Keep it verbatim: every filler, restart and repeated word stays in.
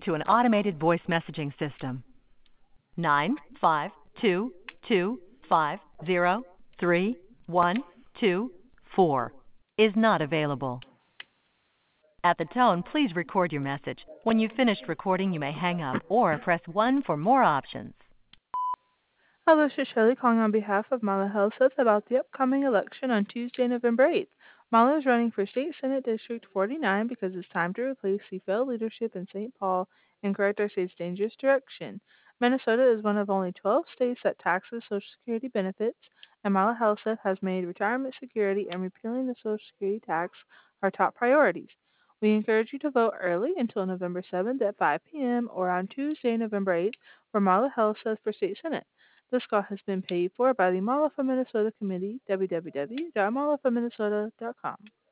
to an automated voice messaging system. Nine five two two five zero three one two four is not available. At the tone, please record your message. When you've finished recording, you may hang up or press one for more options. Hello, this is Shirley calling on behalf of Mala Helseth about the upcoming election on Tuesday, November eighth. Mala is running for State Senate District forty-nine because it's time to replace the failed leadership in Saint Paul and correct our state's dangerous direction. Minnesota is one of only twelve states that taxes Social Security benefits, and Mala Helseth has made retirement security and repealing the Social Security tax our top priorities. We encourage you to vote early until November seventh at five p.m. or on Tuesday, November eighth for Mala Helseth for State Senate. This call has been paid for by the Mala for Minnesota Committee, w w w dot mala for minnesota dot com.